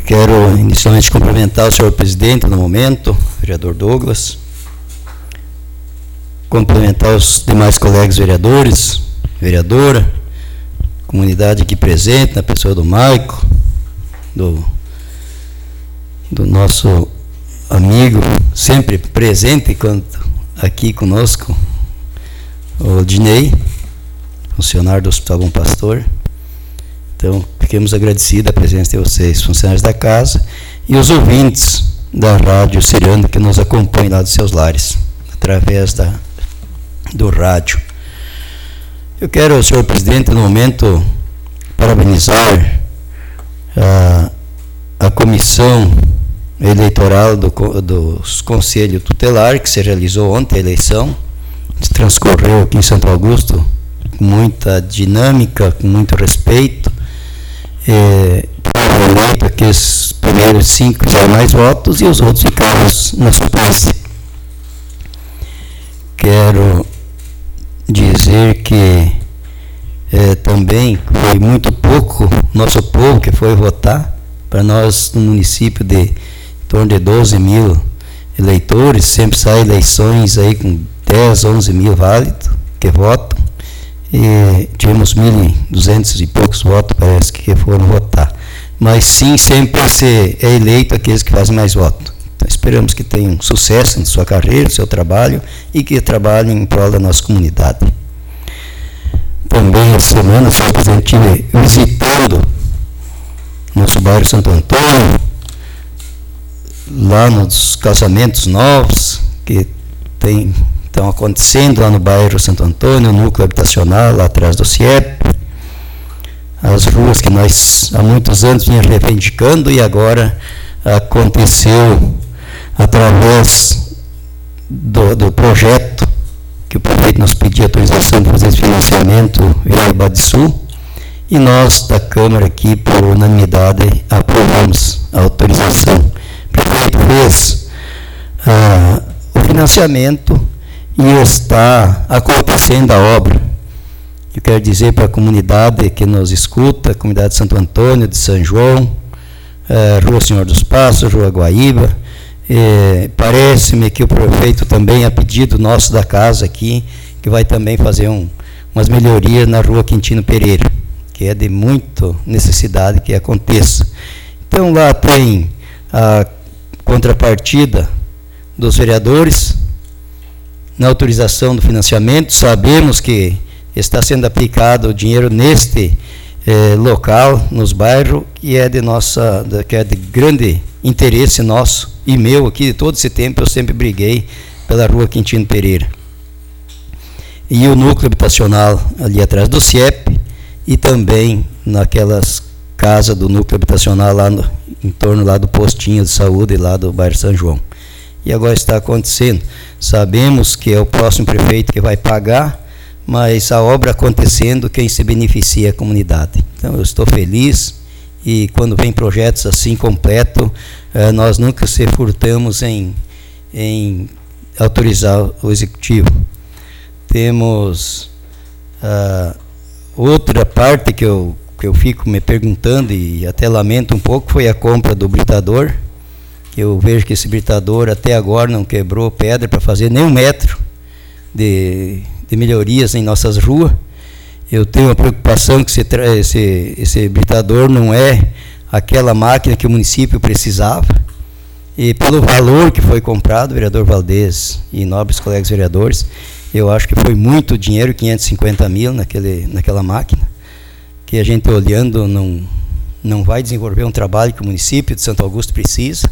Quero inicialmente cumprimentar o senhor presidente no momento, vereador Douglas, cumprimentar os demais colegas vereadores, vereadora, comunidade aqui presente, na pessoa do Maico, do nosso amigo, sempre presente aqui conosco, o Dinei, funcionário do Hospital Bom Pastor. Então, fiquemos agradecidos a presença de vocês, funcionários da casa, e os ouvintes da Rádio Ciranda que nos acompanham lá dos seus lares, através do rádio. Eu quero, senhor presidente, no momento, parabenizar a comissão eleitoral dos Conselhos Tutelar, que se realizou ontem a eleição, que transcorreu aqui em Santo Augusto com muita dinâmica, com muito respeito. Foram eleitos aqueles primeiros 5 fizeram mais votos e os outros ficaram na suplência. Quero dizer que também foi muito pouco nosso povo que foi votar. Para nós, no município de em torno de 12 mil eleitores, sempre saem eleições aí com 10, 11 mil válidos que votam. E tivemos 1.200 e poucos votos, parece, que foram votar. Mas sim, sempre é eleito aqueles que fazem mais votos. Então, esperamos que tenham sucesso na sua carreira, no seu trabalho, e que trabalhem em prol da nossa comunidade. Também, essa semana, senhor presidente, estive visitando nosso bairro Santo Antônio, lá nos casamentos novos que estão acontecendo lá no bairro Santo Antônio, no núcleo habitacional, lá atrás do CIEP, as ruas que nós há muitos anos vinha reivindicando e agora aconteceu através do projeto que o prefeito nos pediu autorização para fazer esse financiamento em Bade Sul, e nós da Câmara aqui, por unanimidade, aprovamos a autorização. O prefeito fez o financiamento e está acontecendo a obra. Eu quero dizer para a comunidade que nos escuta, a comunidade de Santo Antônio, de São João, Rua Senhor dos Passos, Rua Guaíba, parece-me que o prefeito também, a pedido nosso da casa aqui, que vai também fazer umas melhorias na Rua Quintino Pereira, que é de muita necessidade que aconteça. Então, lá tem a contrapartida dos vereadores, na autorização do financiamento. Sabemos que está sendo aplicado o dinheiro neste local, nos bairros, que é de grande interesse nosso e meu aqui. De todo esse tempo eu sempre briguei pela Rua Quintino Pereira. E o núcleo habitacional ali atrás do CIEP, e também naquelas casas do núcleo habitacional lá em torno lá do postinho de saúde, lá do bairro São João. E agora está acontecendo. Sabemos que é o próximo prefeito que vai pagar, mas a obra acontecendo, quem se beneficia é a comunidade. Então eu estou feliz, e quando vem projetos assim completos, nós nunca se furtamos em autorizar o executivo. Temos outra parte que eu fico me perguntando e até lamento um pouco, foi a compra do britador. Eu vejo que esse britador até agora não quebrou pedra para fazer nem 1 metro de melhorias em nossas ruas. Eu tenho uma preocupação que esse britador não é aquela máquina que o município precisava, e pelo valor que foi comprado, vereador Valdez e nobres colegas vereadores, eu acho que foi muito dinheiro, 550 mil naquela máquina, que a gente olhando não vai desenvolver um trabalho que o município de Santo Augusto precisa.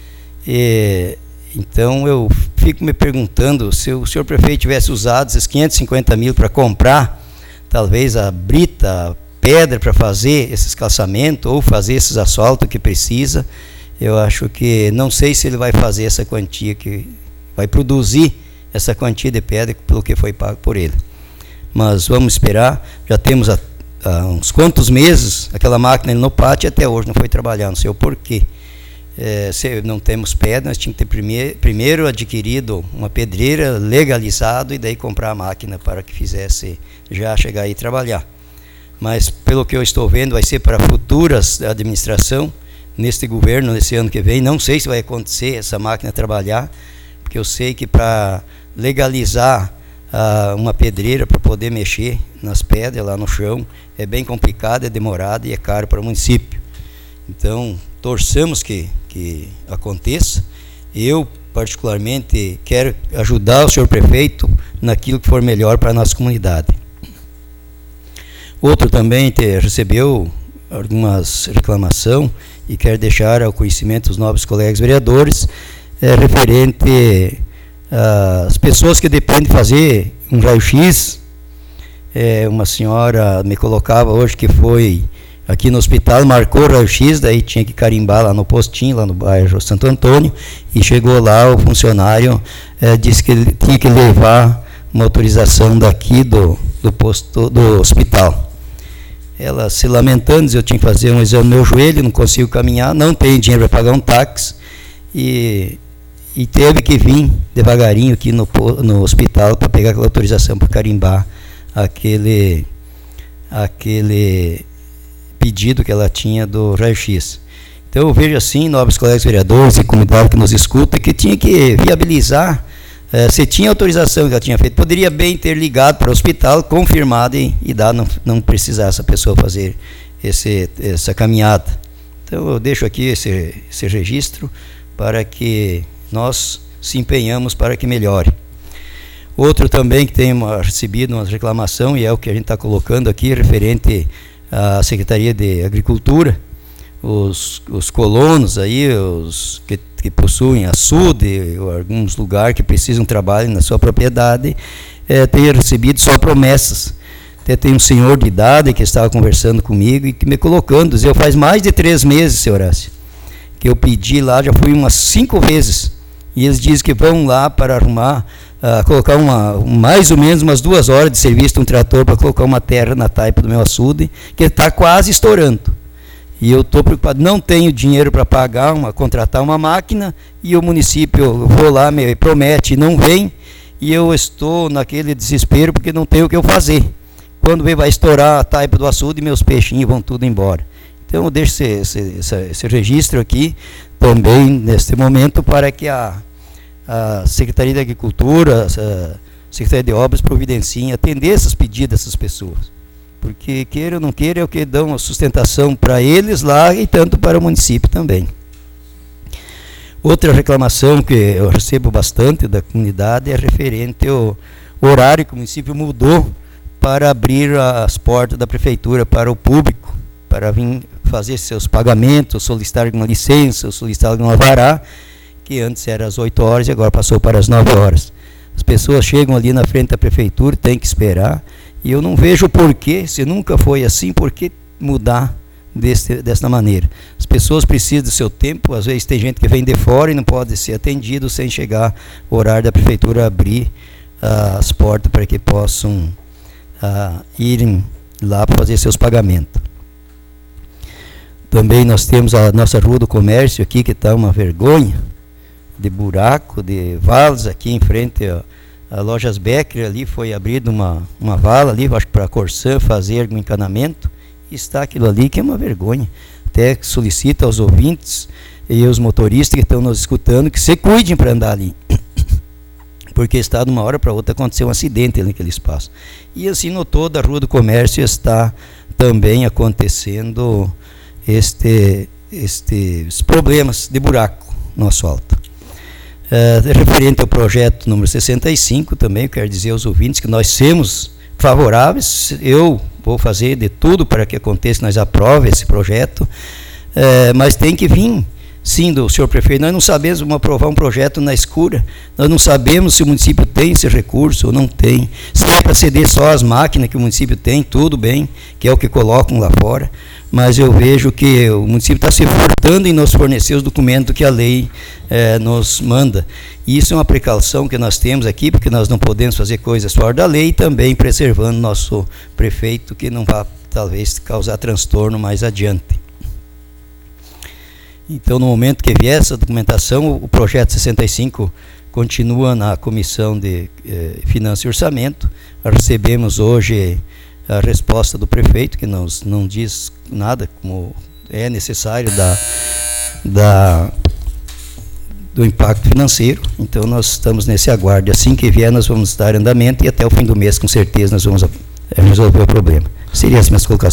Então eu fico me perguntando, se o senhor prefeito tivesse usado esses 550 mil para comprar talvez a brita, a pedra para fazer esses calçamentos ou fazer esses asfaltos que precisa, eu acho que, não sei se ele vai fazer essa quantia, que vai produzir essa quantia de pedra pelo que foi pago por ele. Mas vamos esperar. Já temos há uns quantos meses aquela máquina no pátio, até hoje não foi trabalhar, não sei o porquê. Se não temos pedra, nós tínhamos que ter primeiro adquirido uma pedreira, legalizado, e daí comprar a máquina para que fizesse já chegar aí e trabalhar. Mas pelo que eu estou vendo, vai ser para futuras da administração, neste governo, nesse ano que vem. Não sei se vai acontecer essa máquina trabalhar, porque eu sei que para legalizar uma pedreira para poder mexer nas pedras lá no chão é bem complicado, é demorado e é caro para o município. Então, torçamos que aconteça. Eu, particularmente, quero ajudar o senhor prefeito naquilo que for melhor para a nossa comunidade. Outro também recebeu algumas reclamações e quero deixar ao conhecimento dos nobres colegas vereadores, referente às pessoas que dependem de fazer um raio-x. Uma senhora me colocava hoje que foi aqui no hospital, marcou o raio-x, daí tinha que carimbar lá no postinho, lá no bairro Santo Antônio, e chegou lá, o funcionário disse que ele tinha que levar uma autorização daqui do posto do hospital. Ela se lamentando, dizia, eu tinha que fazer um exame no meu joelho, não consigo caminhar, não tenho dinheiro para pagar um táxi, e teve que vir devagarinho aqui no hospital para pegar aquela autorização para carimbar aquele pedido que ela tinha do raio-x. Então eu vejo assim, nobres colegas vereadores e comunidade que nos escuta, que tinha que viabilizar, se tinha autorização que ela tinha feito, poderia bem ter ligado para o hospital, confirmado e dar, não precisar essa pessoa fazer essa caminhada. Então eu deixo aqui esse registro para que nós se empenhamos para que melhore. Outro também que tem recebido uma reclamação, e é o que a gente está colocando aqui, referente à Secretaria de Agricultura, os colonos aí, os que possuem açude, ou alguns lugares que precisam trabalhar na sua propriedade, têm recebido só promessas. Até tem um senhor de idade que estava conversando comigo e que me colocando, dizia, faz mais de 3 meses, seu Horácio, que eu pedi lá, já fui umas 5 vezes, e eles dizem que vão lá para arrumar, colocar mais ou menos umas 2 horas de serviço de um trator para colocar uma terra na taipa do meu açude, que está quase estourando. E eu estou preocupado, não tenho dinheiro para pagar, contratar uma máquina, e o município, vou lá, me promete, não vem, e eu estou naquele desespero porque não tenho o que eu fazer. Quando vai estourar a taipa do açude, meus peixinhos vão tudo embora. Então eu deixo esse registro aqui também, neste momento, para que a Secretaria de Agricultura, a Secretaria de Obras providenciem atender esses pedidos dessas pessoas. Porque queira ou não queira, é o que dão a sustentação para eles lá e tanto para o município também. Outra reclamação que eu recebo bastante da comunidade é referente ao horário que o município mudou para abrir as portas da prefeitura para o público, para vir fazer seus pagamentos, solicitar alguma licença, solicitar algum alvará, que antes era às 8 horas e agora passou para as 9 horas. As pessoas chegam ali na frente da prefeitura, tem que esperar, e eu não vejo porquê, se nunca foi assim, por que mudar desta maneira. As pessoas precisam do seu tempo, às vezes tem gente que vem de fora e não pode ser atendido sem chegar o horário da prefeitura abrir as portas para que possam irem lá para fazer seus pagamentos. Também nós temos a nossa Rua do Comércio aqui, que está uma vergonha, de buraco, de valas aqui em frente a Lojas Becker, ali foi abrida uma vala ali, acho que para a Corsã fazer um encanamento, e está aquilo ali que é uma vergonha. Até solicito aos ouvintes e aos motoristas que estão nos escutando que se cuidem para andar ali, porque está de uma hora para outra acontecer um acidente ali naquele espaço. E assim no toda a Rua do Comércio está também acontecendo estes problemas de buraco no asfalto. Referente ao projeto número 65, também eu quero dizer aos ouvintes que nós somos favoráveis. Eu vou fazer de tudo para que aconteça, nós aprovemos esse projeto, mas tem que vir, sim, do senhor prefeito. Nós não sabemos, vamos aprovar um projeto na escura, nós não sabemos se o município tem esse recurso ou não tem, se é para ceder só as máquinas que o município tem, tudo bem, que é o que colocam lá fora, mas eu vejo que o município está se furtando em nos fornecer os documentos que a lei nos manda. E isso é uma precaução que nós temos aqui, porque nós não podemos fazer coisas fora da lei, e também preservando nosso prefeito, que não vá, talvez, causar transtorno mais adiante. Então, no momento que vier essa documentação, o projeto 65 continua na Comissão de Finanças e Orçamento. Recebemos hoje a resposta do prefeito, que não diz nada, como é necessário do impacto financeiro. Então nós estamos nesse aguardo. Assim que vier, nós vamos dar andamento e até o fim do mês, com certeza, nós vamos resolver o problema. Seria as minhas colocações.